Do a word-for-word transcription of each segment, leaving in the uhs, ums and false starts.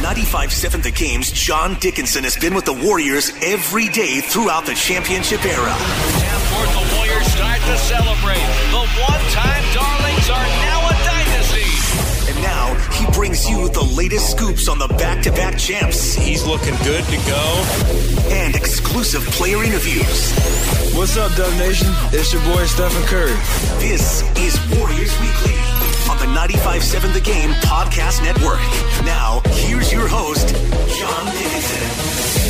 ninety-five seven The Game's John Dickinson has been with the Warriors every day throughout the championship era. Half court, the Warriors start to celebrate. The one-time darlings are now a dynasty. And now he brings you the latest scoops on the back-to-back champs. He's looking good to go. And exclusive player interviews. What's up, Dub Nation? It's your boy, Stephen Curry. This is Warriors Weekly on the ninety-five seven The Game Podcast Network. Now, here's your host, John Dickinson.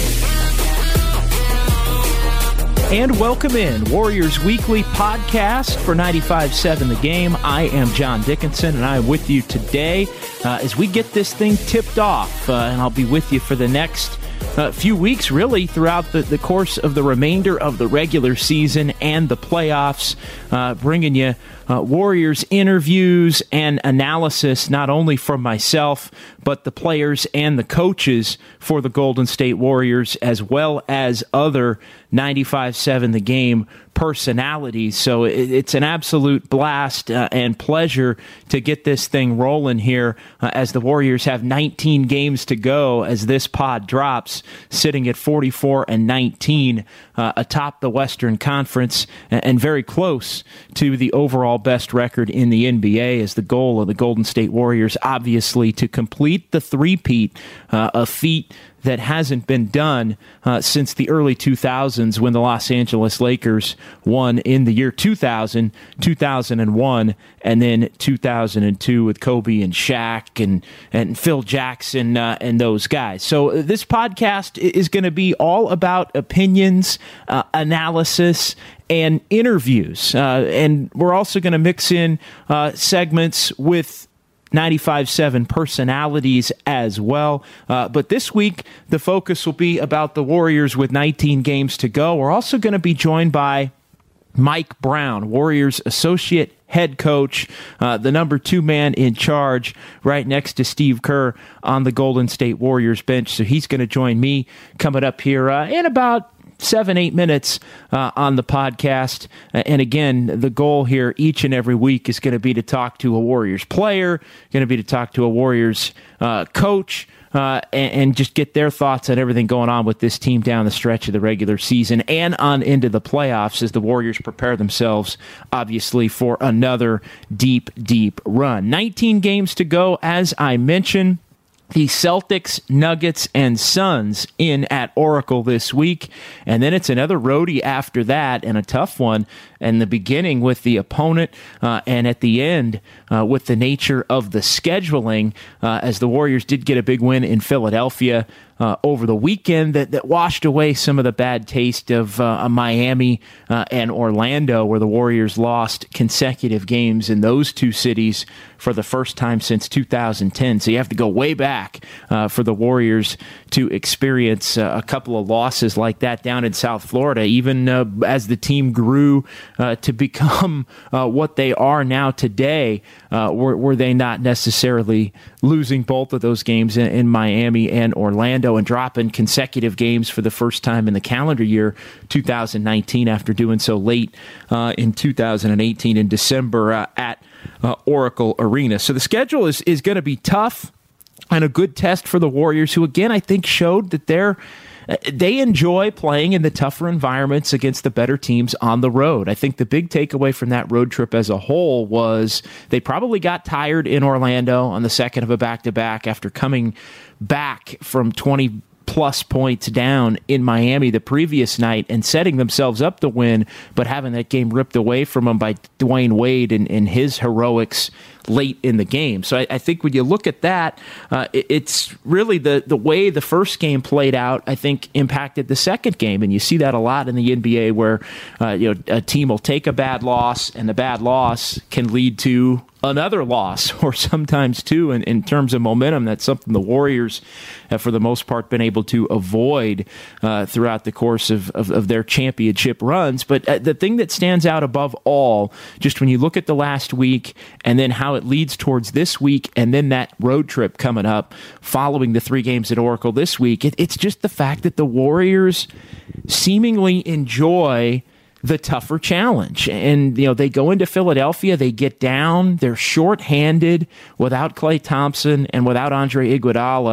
And welcome in, Warriors Weekly podcast for ninety-five seven The Game. I am John Dickinson, and I am with you today uh, as we get this thing tipped off, uh, and I'll be with you for the next uh, few weeks, really, throughout the, the course of the remainder of the regular season and the playoffs, uh, bringing you uh, Warriors interviews and analysis, not only from myself, but the players and the coaches for the Golden State Warriors, as well as other ninety-five seven The Game personalities. So it, it's an absolute blast uh, and pleasure to get this thing rolling here uh, as the Warriors have nineteen games to go as this pod drops, sitting at forty-four and nineteen uh, atop the Western Conference and, and very close to the overall best record in the N B A, as the goal of the Golden State Warriors obviously to complete the three-peat, uh, a feat that hasn't been done uh, since the early two thousands, when the Los Angeles Lakers won in the year two thousand, two thousand one, and then two thousand two with Kobe and Shaq and, and Phil Jackson uh, and those guys. So uh, this podcast is going to be all about opinions, uh, analysis, and interviews. Uh, and we're also going to mix in uh, segments with ninety-five seven personalities as well. Uh, but this week, the focus will be about the Warriors with nineteen games to go. We're also going to be joined by Mike Brown, Warriors associate head coach, uh, the number two man in charge, right next to Steve Kerr on the Golden State Warriors bench. So he's going to join me coming up here uh, in about seven, eight minutes uh, on the podcast. And again, the goal here each and every week is going to be to talk to a Warriors player, going to be to talk to a Warriors uh, coach, uh, and, and just get their thoughts on everything going on with this team down the stretch of the regular season and on into the playoffs as the Warriors prepare themselves, obviously, for another deep, deep run. nineteen games to go, as I mentioned. The Celtics, Nuggets, and Suns in at Oracle this week. And then it's another roadie after that, and a tough one in the beginning with the opponent, uh, and at the end uh, with the nature of the scheduling, uh, as the Warriors did get a big win in Philadelphia Uh, over the weekend that, that washed away some of the bad taste of uh, Miami uh, and Orlando, where the Warriors lost consecutive games in those two cities for the first time since two thousand ten. So you have to go way back uh, for the Warriors to experience uh, a couple of losses like that down in South Florida, even uh, as the team grew uh, to become uh, what they are now today. Uh, were, were they not necessarily losing both of those games in, in Miami and Orlando, and dropping consecutive games for the first time in the calendar year two thousand nineteen after doing so late uh, in two thousand eighteen in December uh, at uh, Oracle Arena. So the schedule is, is going to be tough and a good test for the Warriors, who, again, I think showed that they're They enjoy playing in the tougher environments against the better teams on the road. I think the big takeaway from that road trip as a whole was they probably got tired in Orlando on the second of a back-to-back after coming back from twenty plus points down in Miami the previous night and setting themselves up to win, but having that game ripped away from them by Dwayne Wade and, and his heroics late in the game. So I, I think when you look at that, uh, it, it's really the, the way the first game played out, I think, impacted the second game. And you see that a lot in the N B A, where uh, you know a team will take a bad loss, and the bad loss can lead to another loss, or sometimes two, in, in terms of momentum. That's something the Warriors have, for the most part, been able to avoid uh, throughout the course of, of, of their championship runs. But uh, the thing that stands out above all, just when you look at the last week and then how it leads towards this week and then that road trip coming up following the three games at Oracle this week, it, it's just the fact that the Warriors seemingly enjoy the tougher challenge. And, you know, they go into Philadelphia, they get down, they're shorthanded without Klay Thompson and without Andre Iguodala,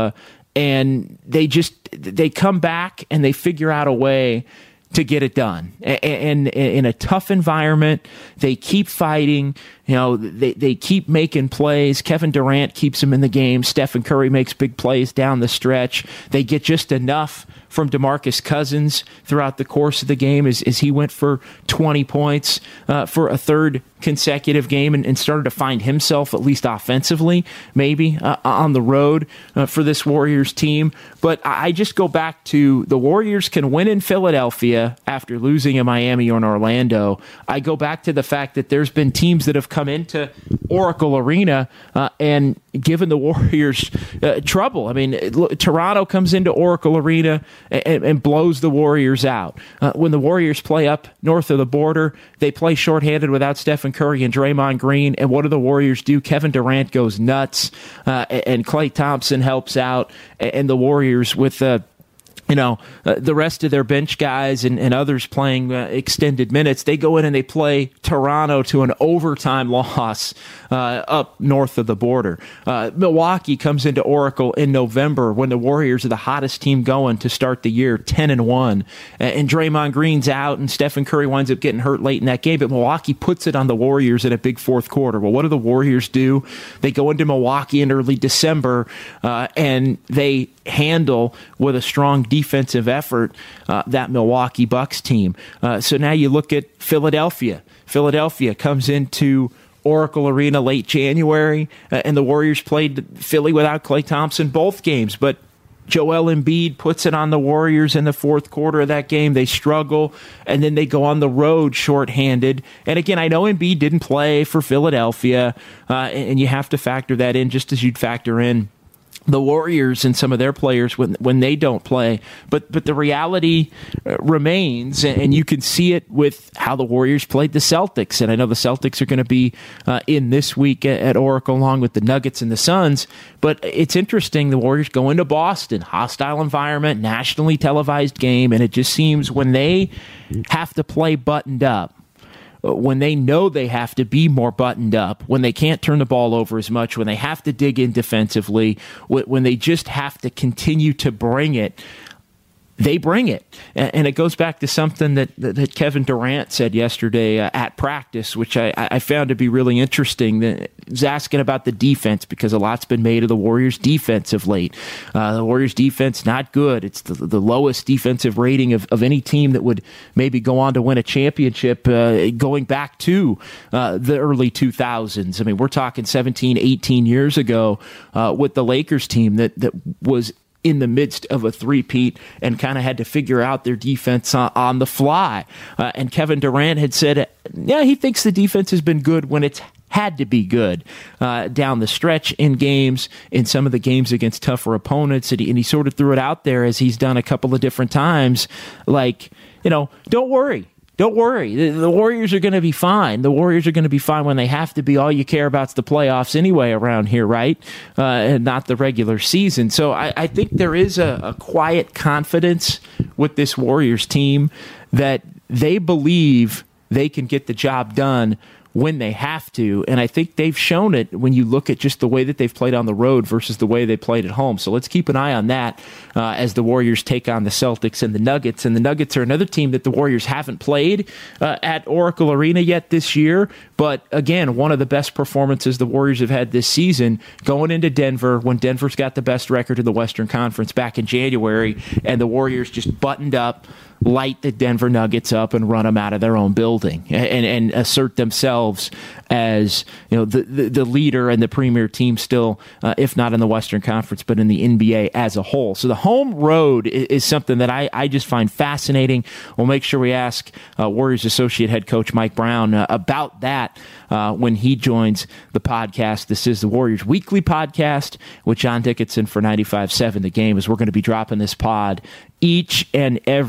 and they just they come back and they figure out a way to get it done. And in a tough environment, they keep fighting. You know, they, they keep making plays. Kevin Durant keeps them in the game. Stephen Curry makes big plays down the stretch. They get just enough from DeMarcus Cousins throughout the course of the game as, as he went for twenty points uh, for a third consecutive game and, and started to find himself, at least offensively, maybe, uh, on the road uh, for this Warriors team. But I just go back to the Warriors can win in Philadelphia after losing in Miami or in Orlando. I go back to the fact that there's been teams that have come into Oracle Arena uh, and given the Warriors uh, trouble. I mean, look, Toronto comes into Oracle Arena and, and blows the Warriors out. Uh, when the Warriors play up north of the border, they play shorthanded without Stephen Curry and Draymond Green. And what do the Warriors do? Kevin Durant goes nuts, uh, and Klay Thompson helps out, and the Warriors with uh, you know, uh, the rest of their bench guys and, and others playing uh, extended minutes, they go in and they play Toronto to an overtime loss uh, up north of the border. Uh, Milwaukee comes into Oracle in November when the Warriors are the hottest team going to start the year, ten and one. And Draymond Green's out and Stephen Curry winds up getting hurt late in that game, but Milwaukee puts it on the Warriors in a big fourth quarter. Well, what do the Warriors do? They go into Milwaukee in early December uh, and they handle with a strong defensive effort uh, that Milwaukee Bucks team. Uh, so now you look at Philadelphia. Philadelphia comes into Oracle Arena late January, uh, and the Warriors played Philly without Klay Thompson both games, but Joel Embiid puts it on the Warriors in the fourth quarter of that game. They struggle, and then they go on the road shorthanded. And again, I know Embiid didn't play for Philadelphia, uh, and you have to factor that in just as you'd factor in the Warriors and some of their players when when they don't play. But but the reality uh, remains, and you can see it with how the Warriors played the Celtics. And I know the Celtics are going to be uh, in this week at, at Oracle along with the Nuggets and the Suns. But it's interesting, the Warriors go into Boston, hostile environment, nationally televised game, and it just seems when they have to play buttoned up, when they know they have to be more buttoned up, when they can't turn the ball over as much, when they have to dig in defensively, when they just have to continue to bring it, they bring it. And it goes back to something that, that Kevin Durant said yesterday uh, at practice, which I, I found to be really interesting. He was asking about the defense because a lot's been made of the Warriors' defense of late. Uh, the Warriors' defense, not good. It's the, the lowest defensive rating of, of any team that would maybe go on to win a championship uh, going back to uh, the early two thousands. I mean, we're talking seventeen, eighteen years ago uh, with the Lakers team that, that was in the midst of a three-peat and kind of had to figure out their defense on, on the fly. Uh, and Kevin Durant had said, yeah, he thinks the defense has been good when it's had to be good uh, down the stretch in games, in some of the games against tougher opponents. And he, and he sort of threw it out there as he's done a couple of different times, like, you know, don't worry. Don't worry. The, the Warriors are going to be fine. The Warriors are going to be fine when they have to be. All you care about is the playoffs anyway around here, right? Uh, and not the regular season. So I, I think there is a, a quiet confidence with this Warriors team that they believe they can get the job done when they have to, and I think they've shown it when you look at just the way that they've played on the road versus the way they played at home. So let's keep an eye on that uh, as the Warriors take on the Celtics and the Nuggets. And the Nuggets are another team that the Warriors haven't played uh, at Oracle Arena yet this year, but again, one of the best performances the Warriors have had this season, going into Denver when Denver's got the best record in the Western Conference back in January, and the Warriors just buttoned up, light the Denver Nuggets up and run them out of their own building and, and assert themselves as, you know, the, the, the leader and the premier team still, uh, if not in the Western Conference, but in the N B A as a whole. So the home road is, is something that I, I just find fascinating. We'll make sure we ask uh, Warriors associate head coach Mike Brown uh, about that uh, when he joins the podcast. This is the Warriors Weekly Podcast with John Dickinson for ninety-five point seven The Game, as we're going to be dropping this pod each and every week.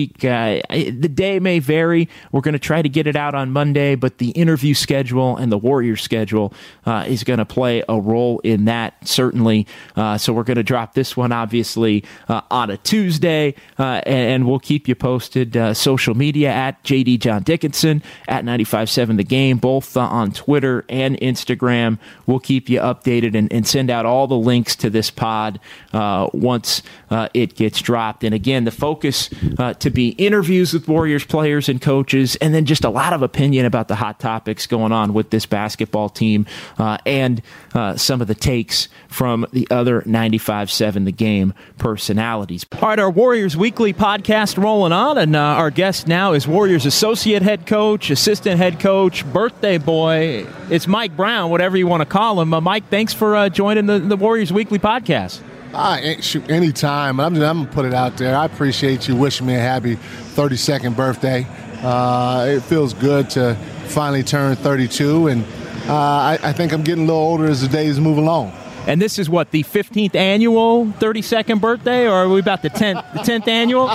week. Uh, the day may vary. We're going to try to get it out on Monday, but the interview schedule and the Warriors schedule uh, is going to play a role in that, certainly. Uh, so we're going to drop this one, obviously, uh, on a Tuesday, uh, and, and we'll keep you posted. Uh, social media at J D John Dickinson, at ninety-five point seven The Game, both uh, on Twitter and Instagram. We'll keep you updated and, and send out all the links to this pod uh, once uh, it gets dropped. And again, the focus uh, to be interviews with Warriors players and coaches, and then just a lot of opinion about the hot topics going on with this basketball team uh, and uh, some of the takes from the other ninety-five point seven The Game personalities. All right, our Warriors Weekly podcast rolling on, and uh, our guest now is Warriors associate head coach, assistant head coach, birthday boy. It's Mike Brown, whatever you want to call him. Uh, Mike, thanks for uh, joining the, the Warriors Weekly podcast. Ah, shoot, anytime. I'm, I'm going to put it out there. I appreciate you wishing me a happy thirty-second birthday. Uh, it feels good to finally turn thirty-two, and uh, I, I think I'm getting a little older as the days move along. And this is what, the fifteenth annual thirty-second birthday, or are we about the tenth, the tenth annual?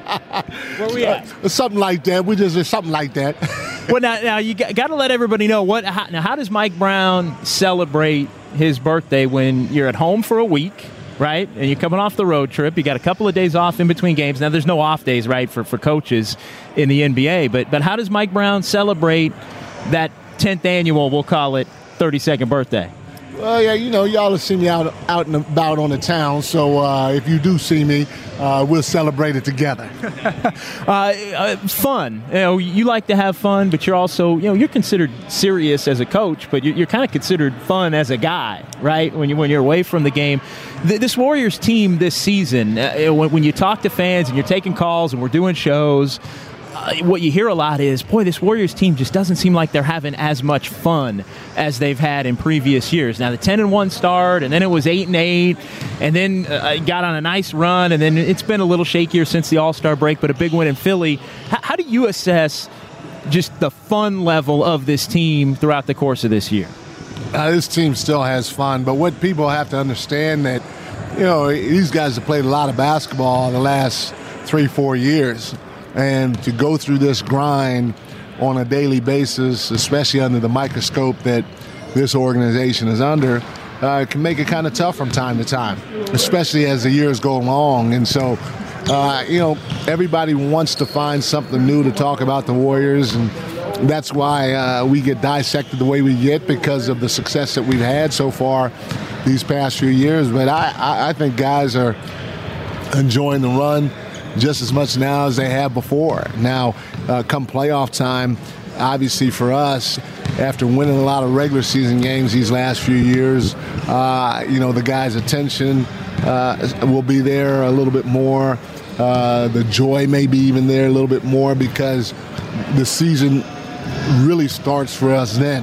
Where are we at? Something like that. We just something like that. Well, now, now you got to let everybody know what. How, now, how does Mike Brown celebrate his birthday when you're at home for a week, right? And you're coming off the road trip. You got a couple of days off in between games. Now, there's no off days, right, for, for coaches in the N B A. But but how does Mike Brown celebrate that tenth annual, we'll call it, thirty-second birthday? Well, yeah, you know, y'all have seen me out, out and about on the town, so uh, if you do see me, uh, we'll celebrate it together. uh, uh, fun. You know, you like to have fun, but you're also, you know, you're considered serious as a coach, but you're, you're kind of considered fun as a guy, right? When you when you're away from the game. Th- this Warriors team this season, uh, when, when you talk to fans and you're taking calls and we're doing shows, Uh, what you hear a lot is, boy, this Warriors team just doesn't seem like they're having as much fun as they've had in previous years. Now, the ten and one start, and then it was eight and eight, and then uh, got on a nice run, and then it's been a little shakier since the All-Star break, but a big win in Philly. H- how do you assess just the fun level of this team throughout the course of this year? Uh, this team still has fun, but what people have to understand that, you know, these guys have played a lot of basketball in the last three, four years. And to go through this grind on a daily basis, especially under the microscope that this organization is under, uh, can make it kind of tough from time to time, especially as the years go along. And so, uh, you know, everybody wants to find something new to talk about the Warriors, and that's why uh, we get dissected the way we get, because of the success that we've had so far these past few years. But I, I, I think guys are enjoying the run just as much now as they have before. Now, uh, come playoff time, obviously for us, after winning a lot of regular season games these last few years, uh, you know, the guys' attention uh, will be there a little bit more. Uh, the joy may be even there a little bit more, because the season really starts for us then.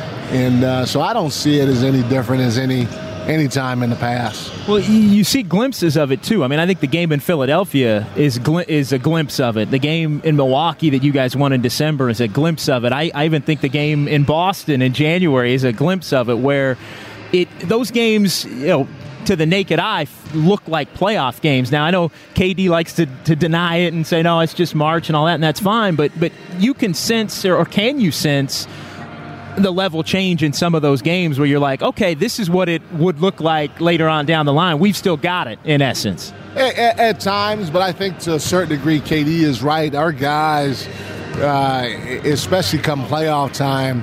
And uh, so I don't see it as any different as any any time in the past. Well, you see glimpses of it, too. I mean, I think the game in Philadelphia is gl- is a glimpse of it. The game in Milwaukee that you guys won in December is a glimpse of it. I, I even think the game in Boston in January is a glimpse of it, where it those games, you know, to the naked eye, look like playoff games. Now, I know K D likes to, to deny it and say, no, it's just March and all that, and that's fine, but but you can sense, or, or can you sense, the level change in some of those games where you're like, okay, this is what it would look like later on down the line. We've still got it, in essence. At, at, at times, but I think to a certain degree, K D is right. Our guys, uh, especially come playoff time,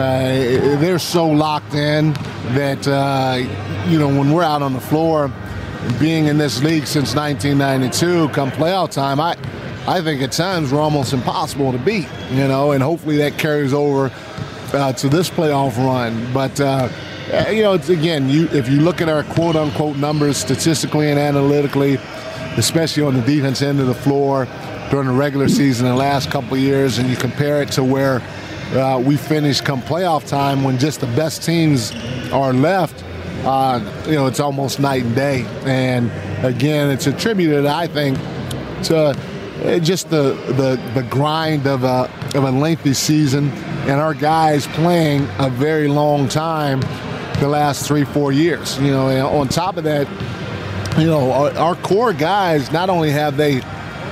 uh, they're so locked in that, uh, you know, when we're out on the floor, being in this league since nineteen ninety-two, come playoff time, I, I think at times we're almost impossible to beat, you know, and hopefully that carries over Uh, to this playoff run. But, uh, you know, it's, again, you if you look at our quote-unquote numbers statistically and analytically, especially on the defense end of the floor during the regular season in the last couple of years, and you compare it to where uh, we finished come playoff time when just the best teams are left, uh, you know, it's almost night and day. And, again, it's attributed, I think, to just the, the, the grind of a, of a lengthy season, and our guys playing a very long time the last three, four years. You know, and on top of that, you know, our, our core guys, not only have they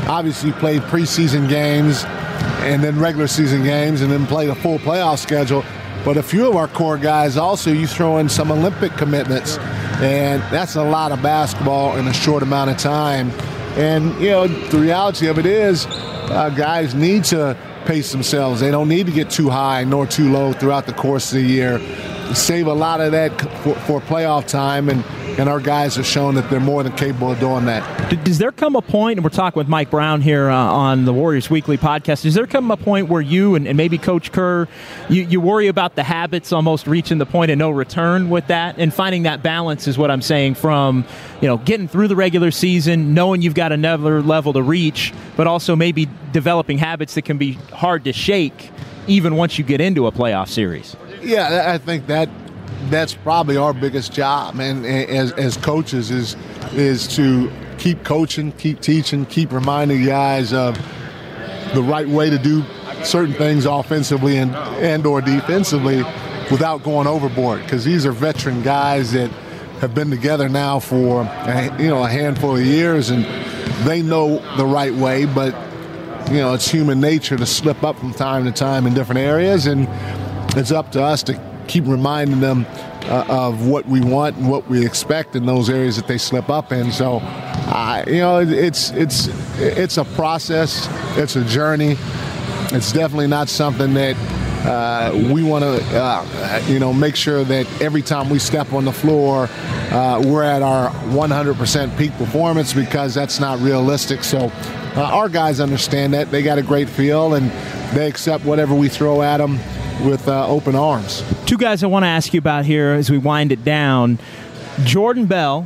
obviously played preseason games and then regular season games and then played a full playoff schedule. But a few of our core guys also, you throw in some Olympic commitments, and that's a lot of basketball in a short amount of time. And, you know, the reality of it is uh, guys need to pace themselves. They don't need to get too high nor too low throughout the course of the year. Save a lot of that for, for playoff time, and, and our guys have shown that they're more than capable of doing that. Does there come a point, and we're talking with Mike Brown here uh, on the Warriors Weekly podcast, does there come a point where you and, and maybe Coach Kerr, you, you worry about the habits almost reaching the point of no return with that, and finding that balance is what I'm saying, from, you know, getting through the regular season, knowing you've got another level to reach, but also maybe developing habits that can be hard to shake even once you get into a playoff series? Yeah, I think that that's probably our biggest job, and as as coaches is is to keep coaching, keep teaching, keep reminding guys of the right way to do certain things offensively and and or defensively without going overboard. Because these are veteran guys that have been together now for a, you know a handful of years, and they know the right way. But you know it's human nature to slip up from time to time in different areas, and it's up to us to keep reminding them uh, of what we want and what we expect in those areas that they slip up in. So, uh, you know, it, it's it's it's a process. It's a journey. It's definitely not something that uh, we want to, uh, you know, make sure that every time we step on the floor, uh, we're at our one hundred percent peak performance, because that's not realistic. So uh, our guys understand that. They got a great feel, and they accept whatever we throw at them with uh, open arms. Two guys I want to ask you about here as we wind it down, Jordan Bell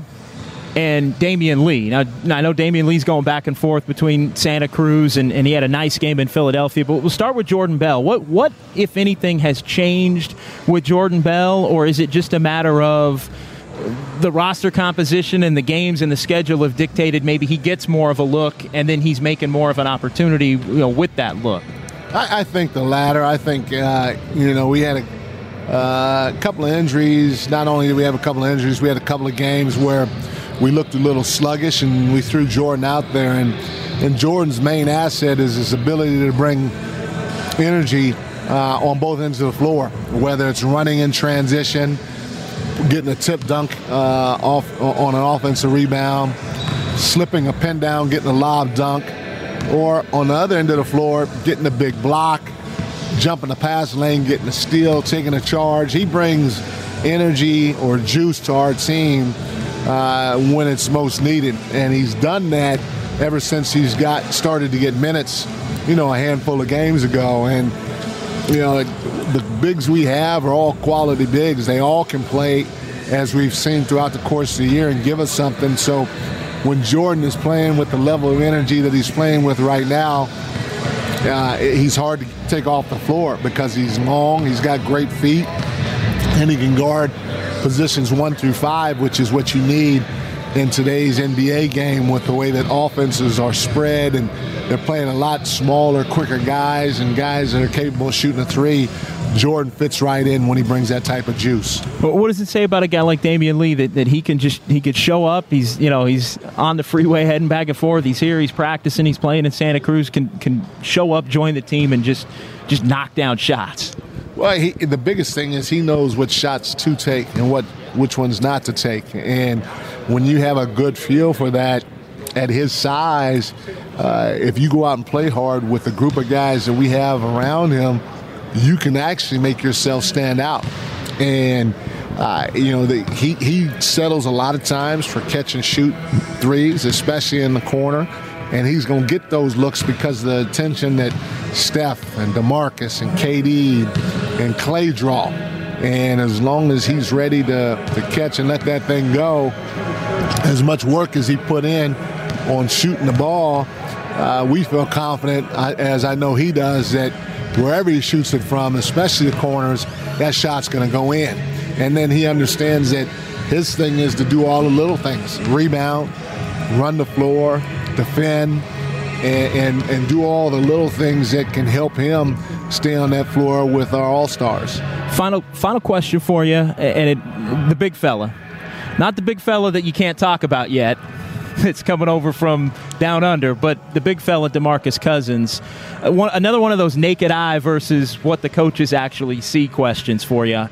and Damian Lee. Now, I know Damian Lee's going back and forth between Santa Cruz, and, and he had a nice game in Philadelphia, but we'll start with Jordan Bell. What, what, if anything, has changed with Jordan Bell, or is it just a matter of the roster composition and the games and the schedule have dictated maybe he gets more of a look and then he's making more of an opportunity, you know, with that look? I, I think the latter. I think, uh, you know, we had a uh, couple of injuries. Not only did we have a couple of injuries, we had a couple of games where we looked a little sluggish, and we threw Jordan out there. And, and Jordan's main asset is his ability to bring energy uh, on both ends of the floor, whether it's running in transition, getting a tip dunk uh, off on an offensive rebound, slipping a pin down, getting a lob dunk, or on the other end of the floor, getting a big block, jumping the pass lane, getting a steal, taking a charge. He brings energy or juice to our team uh, when it's most needed, and he's done that ever since he's got started to get minutes, you know, a handful of games ago. And you know, the bigs we have are all quality bigs. They all can play, as we've seen throughout the course of the year, and give us something. So when Jordan is playing with the level of energy that he's playing with right now, uh, he's hard to take off the floor because he's long, he's got great feet, and he can guard positions one through five, which is what you need in today's N B A game with the way that offenses are spread, and they're playing a lot smaller, quicker guys and guys that are capable of shooting a three. Jordan fits right in when he brings that type of juice. What does it say about a guy like Damian Lee that, that he can just he could show up? He's you know he's on the freeway heading back and forth. He's here. He's practicing. He's playing in Santa Cruz. Can can show up, join the team, and just just knock down shots. Well, he, the biggest thing is he knows what shots to take and what which ones not to take. And when you have a good feel for that at his size, uh, if you go out and play hard with the group of guys that we have around him, you can actually make yourself stand out. And, uh, you know, the, he, he settles a lot of times for catch and shoot threes, especially in the corner. And he's going to get those looks because of the attention that Steph and DeMarcus and K D and Clay draw. And as long as he's ready to, to catch and let that thing go, as much work as he put in on shooting the ball, uh, we feel confident, as I know he does, that wherever he shoots it from, especially the corners, that shot's going to go in. And then he understands that his thing is to do all the little things, rebound, run the floor, defend, and, and, and do all the little things that can help him stay on that floor with our all-stars. Final final question for you, and it, the big fella. Not the big fella that you can't talk about yet, that's coming over from down under. But the big fella, DeMarcus Cousins, uh, one, another one of those naked eye versus what the coaches actually see questions for you. Uh,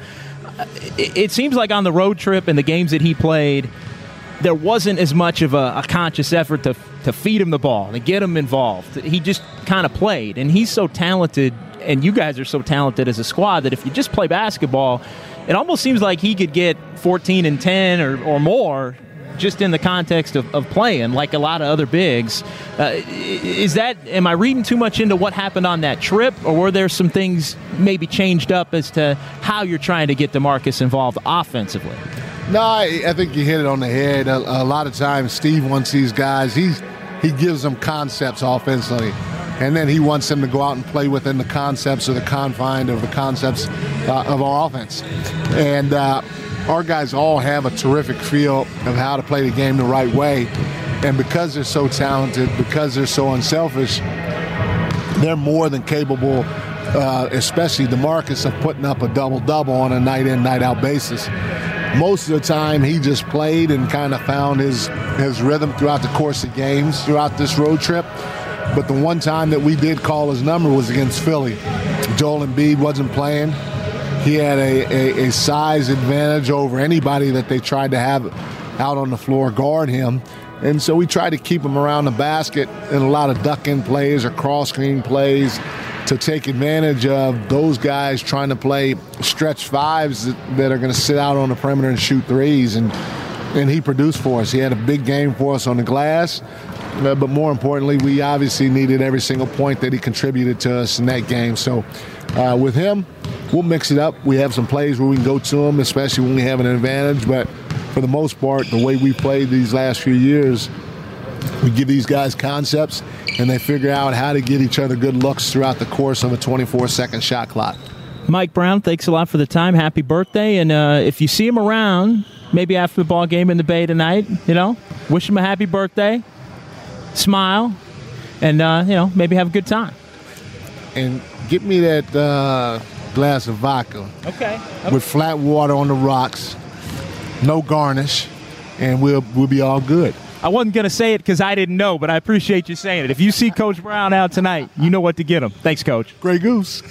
it, it seems like on the road trip and the games that he played, there wasn't as much of a, a conscious effort to to feed him the ball and get him involved. He just kind of played, and he's so talented, and you guys are so talented as a squad that if you just play basketball, it almost seems like he could get fourteen and ten or, or more just in the context of, of playing, like a lot of other bigs. Uh, is that, am I reading too much into what happened on that trip, or were there some things maybe changed up as to how you're trying to get DeMarcus involved offensively? No, I, I think you hit it on the head. A, a lot of times Steve wants these guys, he's, he gives them concepts offensively, and then he wants them to go out and play within the concepts or the confine of the concepts uh, of our offense. And uh, our guys all have a terrific feel of how to play the game the right way. And because they're so talented, because they're so unselfish, they're more than capable, uh, especially DeMarcus, of putting up a double-double on a night-in, night-out basis. Most of the time, he just played and kind of found his, his rhythm throughout the course of games throughout this road trip. But the one time that we did call his number was against Philly. Joel Embiid wasn't playing. He had a, a, a size advantage over anybody that they tried to have out on the floor guard him. And so we tried to keep him around the basket in a lot of duck-in plays or cross-screen plays to take advantage of those guys trying to play stretch fives that, that are going to sit out on the perimeter and shoot threes. And and he produced for us. He had a big game for us on the glass. Uh, but more importantly, we obviously needed every single point that he contributed to us in that game. So uh, with him, we'll mix it up. We have some plays where we can go to him, especially when we have an advantage. But for the most part, the way we played these last few years, we give these guys concepts, and they figure out how to get each other good looks throughout the course of a twenty-four second shot clock. Mike Brown, thanks a lot for the time. Happy birthday. And uh, if you see him around, maybe after the ball game in the Bay tonight, you know, wish him a happy birthday, smile, and, uh, you know, maybe have a good time. And get me that uh, glass of vodka. Okay. okay. With flat water on the rocks, no garnish, and we'll we'll be all good. I wasn't going to say it because I didn't know, but I appreciate you saying it. If you see Coach Brown out tonight, you know what to get him. Thanks, Coach. Grey Goose.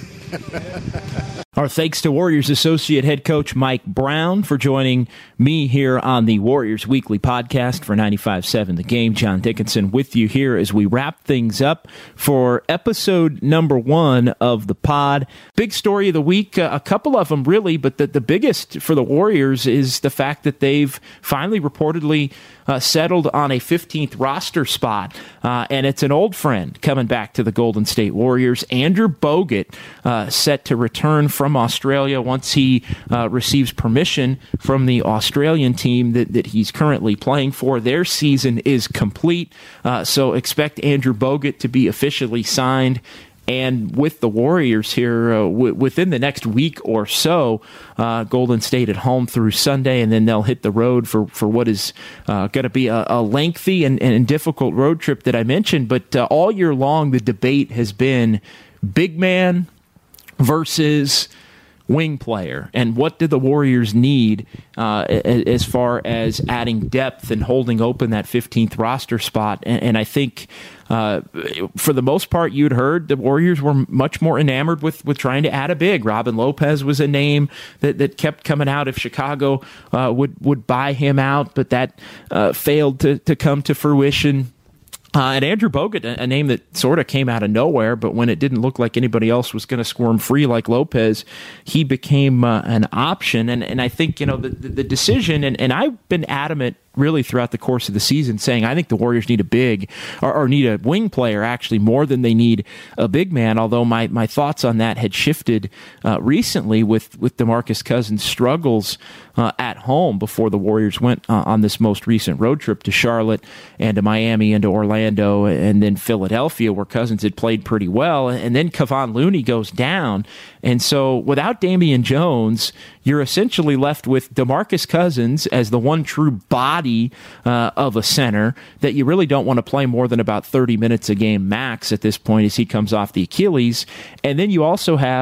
Our thanks to Warriors Associate Head Coach Mike Brown for joining me here on the Warriors Weekly Podcast for ninety-five seven The Game. John Dickinson with you here as we wrap things up for episode number one of the pod. Big story of the week, uh, a couple of them really, but the, the biggest for the Warriors is the fact that they've finally reportedly uh, settled on a fifteenth roster spot, uh, and it's an old friend coming back to the Golden State Warriors. Andrew Bogut uh, set to return from Australia once he uh, receives permission from the Australian team that, that he's currently playing for. Their season is complete, uh, so expect Andrew Bogut to be officially signed and with the Warriors here uh, w- within the next week or so. uh, Golden State at home through Sunday, and then they'll hit the road for, for what is uh, going to be a, a lengthy and, and difficult road trip that I mentioned. But uh, all year long, the debate has been big man versus wing player, and what do the Warriors need uh, as far as adding depth and holding open that fifteenth roster spot. And, and I think uh, for the most part, you'd heard the Warriors were much more enamored with, with trying to add a big. Robin Lopez was a name that, that kept coming out if Chicago uh, would, would buy him out, but that uh, failed to, to come to fruition. Uh, and Andrew Bogut, a, a name that sort of came out of nowhere, but when it didn't look like anybody else was going to squirm free like Lopez, he became uh, an option. And and I think, you know, the, the, the decision, and, and I've been adamant really throughout the course of the season saying I think the Warriors need a big, or, or need a wing player actually more than they need a big man, although my, my thoughts on that had shifted uh, recently with, with DeMarcus Cousins' struggles uh, at home before the Warriors went uh, on this most recent road trip to Charlotte and to Miami and to Orlando and then Philadelphia, where Cousins had played pretty well, and then Kevon Looney goes down. And so without Damian Jones, you're essentially left with DeMarcus Cousins as the one true body uh, of a center that you really don't want to play more than about thirty minutes a game max at this point as he comes off the Achilles. And then you also have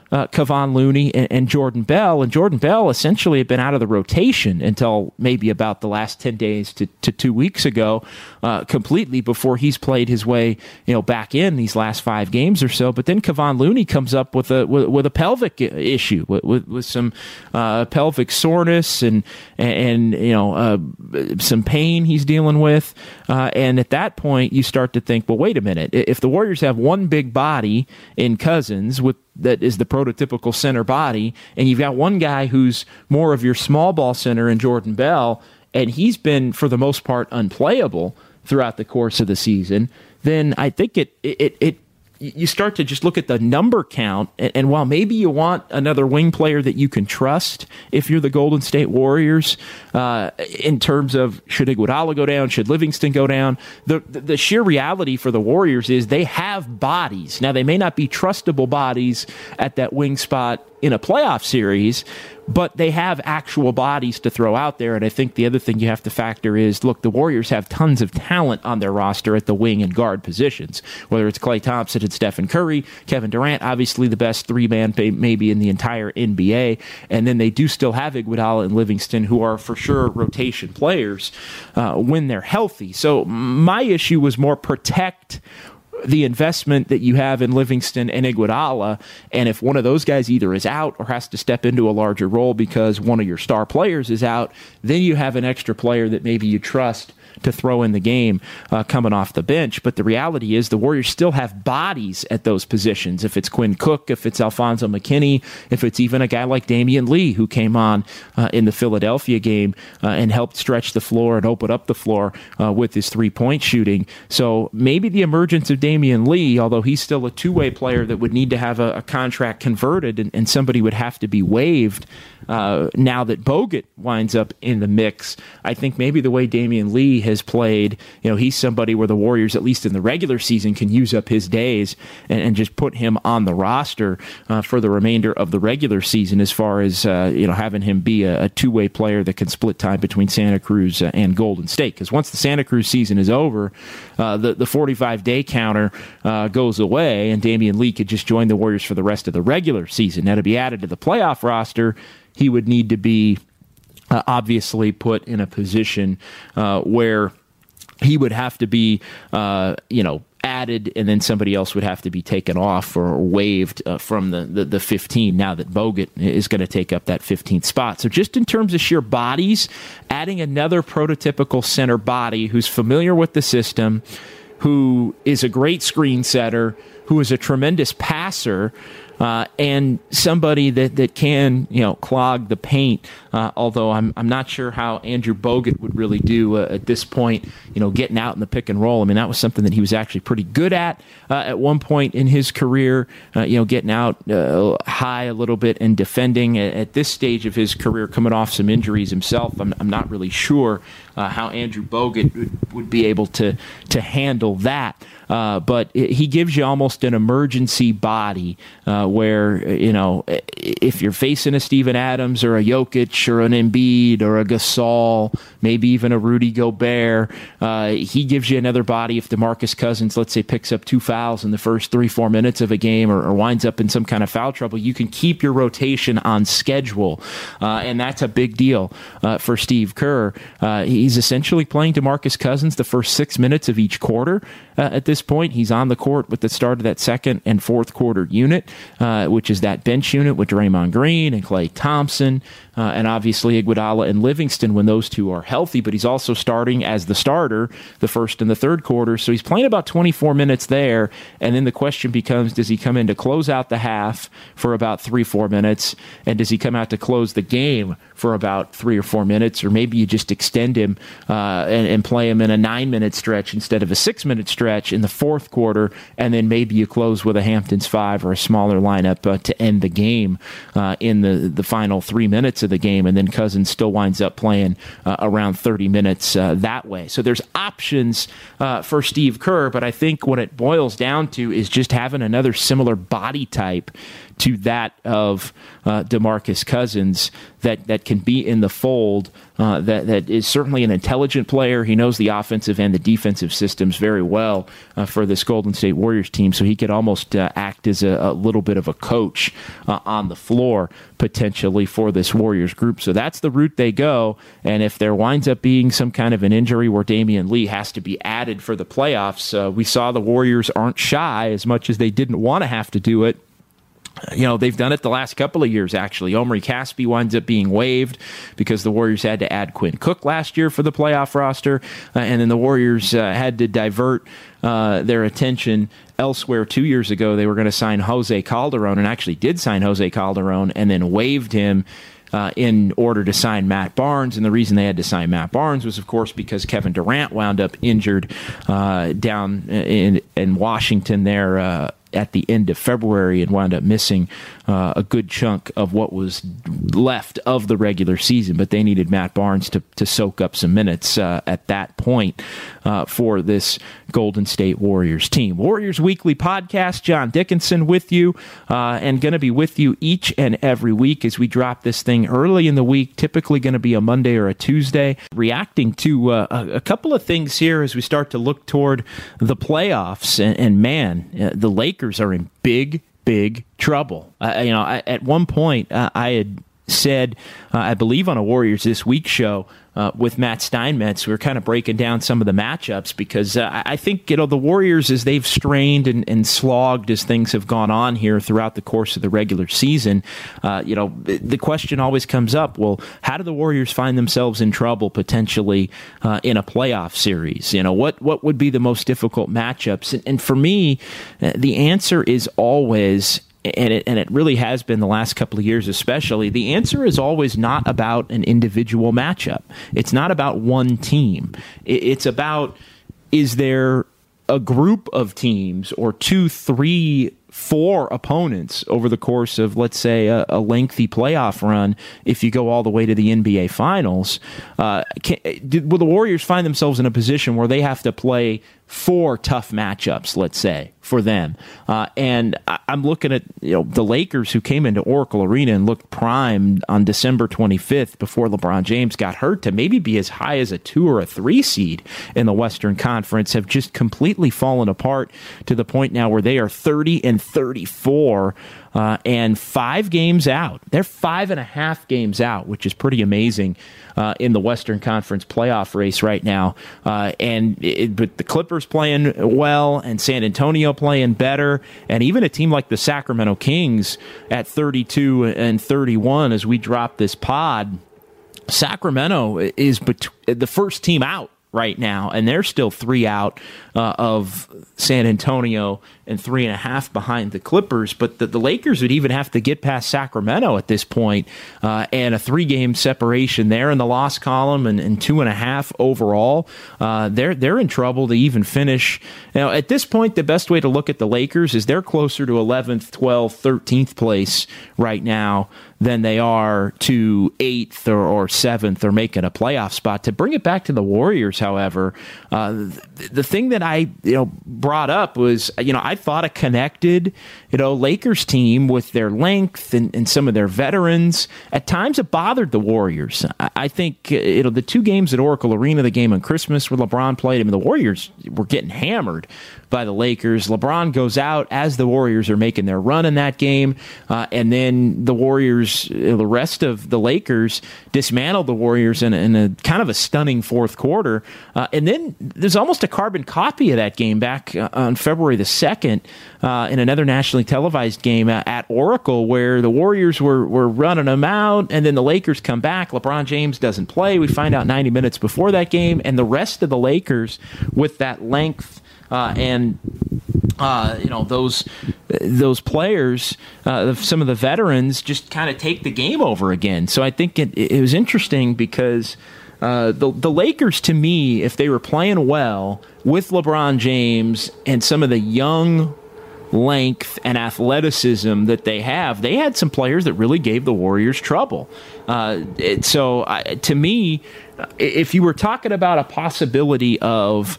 uh, Kevon Looney and, and Jordan Bell, and Jordan Bell essentially had been out of the rotation until maybe about the last ten days to, to two weeks ago, uh, completely before he's played his way, you know, back in these last five games or so. But then Kevon Looney comes up with a with, with a pelvic issue, with, with, with some uh, pelvic soreness and and, and you know uh, some pain he's dealing with, uh, and at that point you start to think, well, wait a minute, if the Warriors have one big body in Cousins with that is the prototypical center body, and you've got one guy who's more of your small ball center in Jordan Bell, and he's been, for the most part, unplayable throughout the course of the season, then I think it it it you start to just look at the number count, and, and while maybe you want another wing player that you can trust if you're the Golden State Warriors, uh, in terms of should Iguodala go down, should Livingston go down, the, the the sheer reality for the Warriors is they have bodies. Now, they may not be trustable bodies at that wing spot in a playoff series, but they have actual bodies to throw out there. And I think the other thing you have to factor is, look, the Warriors have tons of talent on their roster at the wing and guard positions, whether it's Klay Thompson and Stephen Curry, Kevin Durant, obviously the best three-man maybe in the entire N B A. And then they do still have Iguodala and Livingston, who are for sure rotation players uh, when they're healthy. So my issue was more protect the investment that you have in Livingston and Iguodala, and if one of those guys either is out or has to step into a larger role because one of your star players is out, then you have an extra player that maybe you trust to throw in the game uh, coming off the bench. But the reality is the Warriors still have bodies at those positions. If it's Quinn Cook, if it's Alfonso McKinney, if it's even a guy like Damian Lee, who came on uh, in the Philadelphia game uh, and helped stretch the floor and open up the floor uh, with his three-point shooting. So maybe the emergence of Damian Lee, although he's still a two-way player that would need to have a, a contract converted and, and somebody would have to be waived uh, now that Bogut winds up in the mix, I think maybe the way Damian Lee has played, you know, he's somebody where the Warriors, at least in the regular season, can use up his days and, and just put him on the roster uh, for the remainder of the regular season, as far as uh, you know, having him be a, a two-way player that can split time between Santa Cruz uh, and Golden State. Because once the Santa Cruz season is over, uh, the the forty-five day counter uh, goes away, and Damian Lee could just join the Warriors for the rest of the regular season. Now, to be added to the playoff roster, he would need to be Uh, obviously put in a position uh, where he would have to be, uh, you know, added, and then somebody else would have to be taken off or waived uh, from the, the, the fifteen, now that Bogut is going to take up that fifteenth spot. So just in terms of sheer bodies, adding another prototypical center body who's familiar with the system, who is a great screen setter, who is a tremendous passer, Uh, and somebody that, that can, you know, clog the paint. Uh, although I'm I'm not sure how Andrew Bogut would really do uh, at this point, you know, getting out in the pick and roll. I mean, that was something that he was actually pretty good at uh, at one point in his career, uh, you know, getting out uh, high a little bit and defending. At, at this stage of his career, coming off some injuries himself, I'm, I'm not really sure uh, how Andrew Bogut would, would be able to, to handle that. Uh, but it, he gives you almost an emergency body uh, where, you know, if you're facing a Steven Adams or a Jokic or an Embiid or a Gasol, maybe even a Rudy Gobert, uh, he gives you another body. If DeMarcus Cousins, let's say, picks up two fouls in the first three, four minutes of a game, or, or winds up in some kind of foul trouble, you can keep your rotation on schedule. Uh, and that's a big deal uh, for Steve Kerr. Uh, he's essentially playing DeMarcus Cousins the first six minutes of each quarter. Uh, at this point, he's on the court with the start of that second and fourth quarter unit, uh, which is that bench unit with Draymond Green and Klay Thompson, uh, and obviously Iguodala and Livingston when those two are healthy. But he's also starting as the starter the first and the third quarter, so he's playing about twenty-four minutes there. And then the question becomes, does he come in to close out the half for about three, four minutes, and does he come out to close the game for about three or four minutes, or maybe you just extend him uh, and, and play him in a nine-minute stretch instead of a six-minute stretch in the fourth quarter, and then maybe you close with a Hamptons five or a smaller lineup uh, to end the game uh, in the, the final three minutes of the game, and then Cousins still winds up playing uh, around thirty minutes uh, that way. So there's options uh, for Steve Kerr, but I think what it boils down to is just having another similar body type to that of uh, DeMarcus Cousins that, that can be in the fold, uh, that, that is certainly an intelligent player. He knows the offensive and the defensive systems very well uh, for this Golden State Warriors team, so he could almost uh, act as a, a little bit of a coach uh, on the floor potentially for this Warriors group. So that's the route they go, and if there winds up being some kind of an injury where Damian Lee has to be added for the playoffs, uh, we saw the Warriors aren't shy as much as they didn't want to have to do it. You know, they've done it the last couple of years, actually. Omri Caspi winds up being waived because the Warriors had to add Quinn Cook last year for the playoff roster, uh, and then the Warriors uh, had to divert uh, their attention elsewhere. Two years ago, they were going to sign Jose Calderon, and actually did sign Jose Calderon, and then waived him Uh, in order to sign Matt Barnes. And the reason they had to sign Matt Barnes was, of course, because Kevin Durant wound up injured uh, down in, in Washington there uh, at the end of February and wound up missing uh, a good chunk of what was left of the regular season. But they needed Matt Barnes to, to soak up some minutes uh, at that point uh, for this Golden State Warriors team. Warriors Weekly Podcast, John Dickinson with you, uh, and going to be with you each and every week as we drop this thing early in the week, typically going to be a Monday or a Tuesday, reacting to uh, a, a couple of things here as we start to look toward the playoffs. And, and man, uh, the Lakers are in big, big trouble. Uh, you know, I, at one point, uh, I had said, uh, I believe on a Warriors This Week show uh, with Matt Steinmetz, we were kind of breaking down some of the matchups because uh, I think, you know, the Warriors, as they've strained and, and slogged as things have gone on here throughout the course of the regular season, uh, you know, the question always comes up, well, how do the Warriors find themselves in trouble potentially uh, in a playoff series? You know, what, what would be the most difficult matchups? And, and for me, uh, the answer is always, and it, and it really has been the last couple of years especially, the answer is always not about an individual matchup. It's not about one team. It's about, is there a group of teams or two, three, four opponents over the course of, let's say, a, a lengthy playoff run, if you go all the way to the N B A Finals, uh, can, did, will the Warriors find themselves in a position where they have to play four tough matchups, let's say, for them? Uh, and I, I'm looking at, you know, the Lakers, who came into Oracle Arena and looked primed on December twenty-fifth before LeBron James got hurt to maybe be as high as a two or a three seed in the Western Conference, have just completely fallen apart to the point now where they are thirty and thirty-four uh, and five games out. They're five and a half games out, which is pretty amazing uh, in the Western Conference playoff race right now. Uh, and it, but the Clippers playing well, and San Antonio playing better, and even a team like the Sacramento Kings at thirty-two and thirty-one as we drop this pod. Sacramento is bet- the first team out right now, and they're still three out uh, of San Antonio and three and a half behind the Clippers. But the, the Lakers would even have to get past Sacramento at this point, uh, and a three-game separation there in the loss column, and, and two and a half overall. Uh, they're they're in trouble to even finish. Now, at this point, the best way to look at the Lakers is they're closer to eleventh, twelfth, thirteenth place right now than they are to eighth or, or seventh or making a playoff spot. To bring it back to the Warriors, however, uh, the, the thing that I you know brought up was, you know, I thought a connected, you know, Lakers team with their length and, and some of their veterans, at times it bothered the Warriors. I, I think, you know, the two games at Oracle Arena, the game on Christmas where LeBron played, I mean, the Warriors were getting hammered by the Lakers. LeBron goes out as the Warriors are making their run in that game, uh, and then the Warriors, the rest of the Lakers, dismantled the Warriors in, in a kind of a stunning fourth quarter. Uh, and then there's almost a carbon copy of that game back uh, on February the second uh, in another nationally televised game uh, at Oracle, where the Warriors were, were running them out, and then the Lakers come back. LeBron James doesn't play. We find out ninety minutes before that game, and the rest of the Lakers with that length Uh, and uh, you know those those players, uh, some of the veterans, just kind of take the game over again. So I think it, it was interesting because uh, the the Lakers, to me, if they were playing well with LeBron James and some of the young length and athleticism that they have, they had some players that really gave the Warriors trouble. Uh, it, so I, to me, if you were talking about a possibility of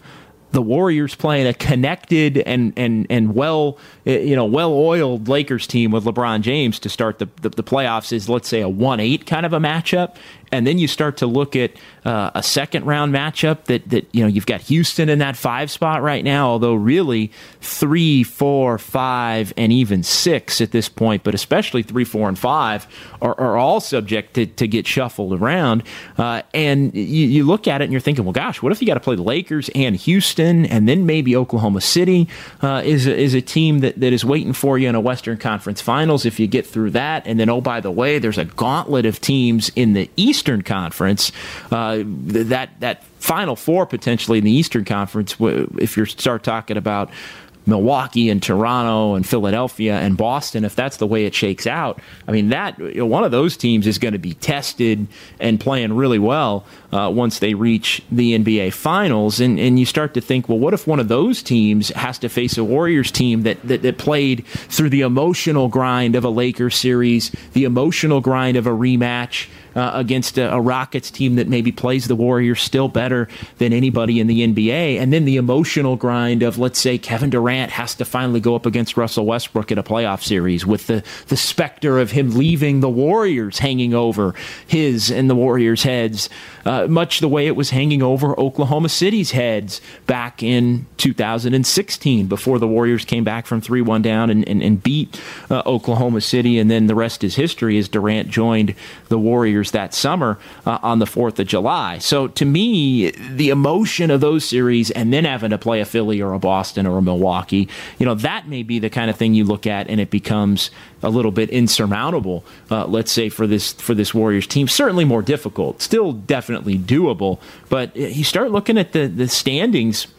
the Warriors playing a connected and and and well you know well-oiled Lakers team with LeBron James to start the, the the playoffs is, let's say, a one eight kind of a matchup, and then you start to look at uh, a second round matchup that that you know you've got Houston in that five spot right now, although really three, four, five, and even six at this point, but especially three, four, and five are, are all subject to, to get shuffled around, uh, and you, you look at it and you're thinking, well, gosh, what if you got to play the Lakers and Houston, and then maybe Oklahoma City uh, is a, is a team that, that is waiting for you in a Western Conference Finals if you get through that, and then, oh, by the way, there's a gauntlet of teams in the Eastern Conference. Uh, that that Final Four potentially in the Eastern Conference, if you start talking about Milwaukee and Toronto and Philadelphia and Boston, if that's the way it shakes out, I mean, that you know, one of those teams is going to be tested and playing really well uh, once they reach the N B A Finals. And, and you start to think, well, what if one of those teams has to face a Warriors team that, that, that played through the emotional grind of a Lakers series, the emotional grind of a rematch, Uh, against a, a Rockets team that maybe plays the Warriors still better than anybody in the N B A, and then the emotional grind of, let's say, Kevin Durant has to finally go up against Russell Westbrook in a playoff series with the, the specter of him leaving the Warriors hanging over his and the Warriors' heads, uh, much the way it was hanging over Oklahoma City's heads back in two thousand sixteen before the Warriors came back from three one down and, and, and beat uh, Oklahoma City, and then the rest is history as Durant joined the Warriors that summer uh, on the fourth of July. So to me, the emotion of those series and then having to play a Philly or a Boston or a Milwaukee, you know, that may be the kind of thing you look at and it becomes a little bit insurmountable, uh, let's say, for this for this Warriors team. Certainly more difficult, still definitely doable, but you start looking at the, the standings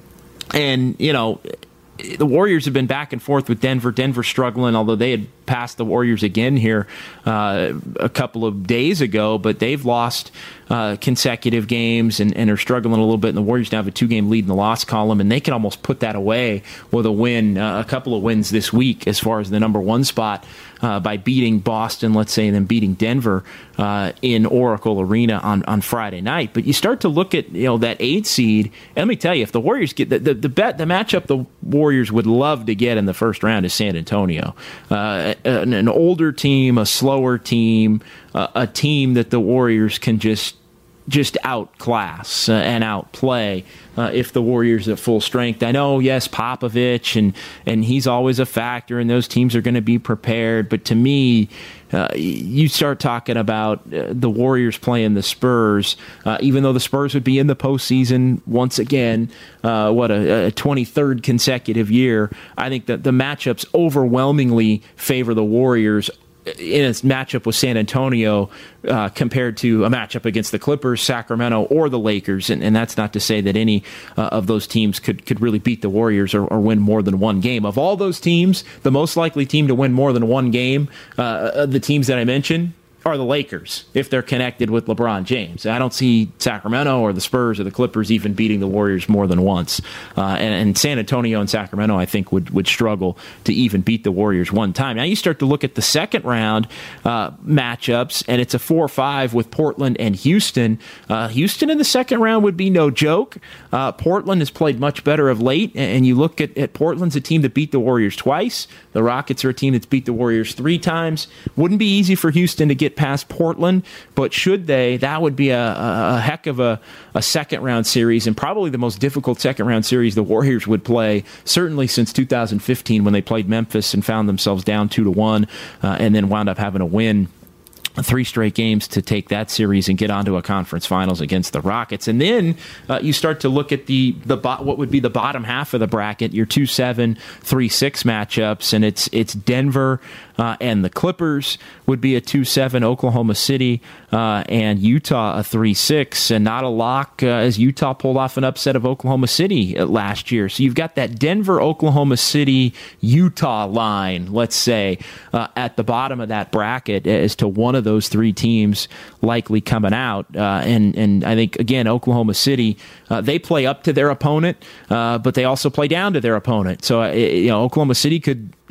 and, you know, the Warriors have been back and forth with Denver. Denver struggling, although they had passed the Warriors again here uh, a couple of days ago, but they've lost uh, consecutive games and, and are struggling a little bit. And the Warriors now have a two-game lead in the loss column, and they can almost put that away with a win, uh, a couple of wins this week as far as the number one spot uh, by beating Boston, let's say, and then beating Denver uh, in Oracle Arena on, on Friday night. But you start to look at, you know, that eight seed, and let me tell you, if the Warriors get the the, the bet, the matchup the Warriors would love to get in the first round is San Antonio. Uh, an, an older team, a slower team, uh, a team that the Warriors can just just outclass uh, and outplay uh, if the Warriors are at full strength. I know, yes, Popovich, and, and he's always a factor, and those teams are going to be prepared. But to me, uh, you start talking about uh, the Warriors playing the Spurs, uh, even though the Spurs would be in the postseason once again, uh, what, a, a twenty-third consecutive year. I think that the matchups overwhelmingly favor the Warriors in its matchup with San Antonio uh, compared to a matchup against the Clippers, Sacramento, or the Lakers. And, and that's not to say that any uh, of those teams could, could really beat the Warriors or, or win more than one game. Of all those teams, the most likely team to win more than one game, uh, the teams that I mentioned, are the Lakers, if they're connected with LeBron James. I don't see Sacramento or the Spurs or the Clippers even beating the Warriors more than once. Uh, and, and San Antonio and Sacramento, I think, would, would struggle to even beat the Warriors one time. Now you start to look at the second round uh, matchups, and it's a four five with Portland and Houston. Uh, Houston in the second round would be no joke. Uh, Portland has played much better of late, and you look at, at Portland's a team that beat the Warriors twice. The Rockets are a team that's beat the Warriors three times. Wouldn't be easy for Houston to get past Portland, but should they, that would be a, a, a heck of a, a second round series, and probably the most difficult second round series the Warriors would play, certainly since two thousand fifteen when they played Memphis and found themselves down two to one, uh, and then wound up having to win three straight games to take that series and get onto a conference finals against the Rockets. And then uh, you start to look at the the bo- what would be the bottom half of the bracket, your two seven, three six matchups, and it's it's Denver uh, and the Clippers would be a two seven, Oklahoma City uh, and Utah a three six, and not a lock uh, as Utah pulled off an upset of Oklahoma City last year. So you've got that Denver, Oklahoma City, Utah line, let's say, uh, at the bottom of that bracket as to one of those three teams likely coming out. Uh, and, and I think, again, Oklahoma City, uh, they play up to their opponent, uh, but they also play down to their opponent. So, uh, you know, Oklahoma City could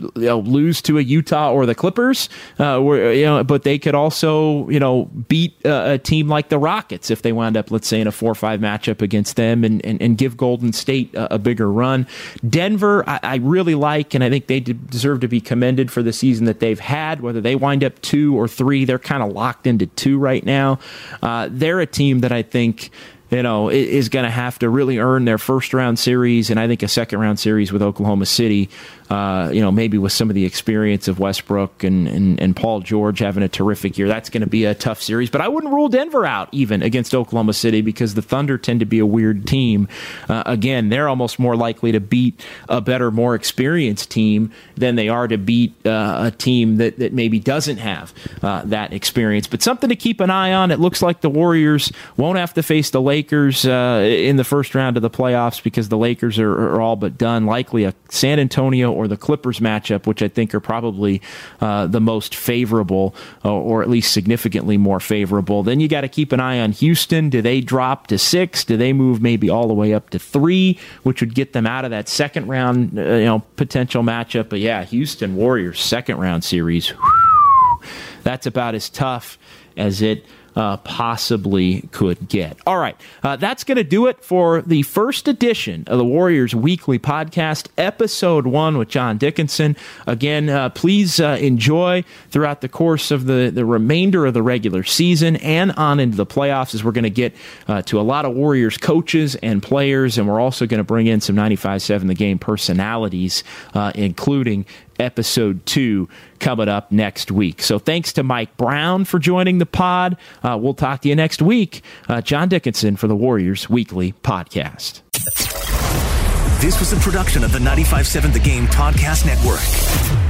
you know, lose to a Utah or the Clippers, uh, where, you know, but they could also, you know, beat uh, a team like the Rockets if they wound up, let's say, in a four or five matchup against them, and, and, and give Golden State a, a bigger run. Denver, I, I really like, and I think they deserve to be commended for the season that they've had. Whether they wind up two or three, they're kind of locked into two right now. Uh, they're a team that I think, you know, is going to have to really earn their first round series, and I think a second round series with Oklahoma City. Uh, you know, maybe with some of the experience of Westbrook and, and, and Paul George having a terrific year, that's going to be a tough series. But I wouldn't rule Denver out even against Oklahoma City, because the Thunder tend to be a weird team. Uh, again, they're almost more likely to beat a better, more experienced team than they are to beat uh, a team that, that maybe doesn't have uh, that experience. But something to keep an eye on. It looks like the Warriors won't have to face the Lakers uh, in the first round of the playoffs, because the Lakers are, are all but done. Likely a San Antonio or the Clippers matchup, which I think are probably uh, the most favorable, uh, or at least significantly more favorable. Then you got to keep an eye on Houston. Do they drop to six? Do they move maybe all the way up to three, which would get them out of that second round, uh, you know, potential matchup? But yeah, Houston Warriors second round series. Whew, that's about as tough as it Uh, possibly could get. All right, uh, that's going to do it for the first edition of the Warriors Weekly Podcast, episode one with John Dickinson. Again, uh, please uh, enjoy throughout the course of the, the remainder of the regular season and on into the playoffs, as we're going to get uh, to a lot of Warriors coaches and players, and we're also going to bring in some ninety-five seven The Game personalities, uh, including episode two coming up next week. So thanks to Mike Brown for joining the pod. Uh, we'll talk to you next week. Uh, John Dickinson for the Warriors Weekly Podcast. This was a production of the ninety-five seven The Game Podcast Network.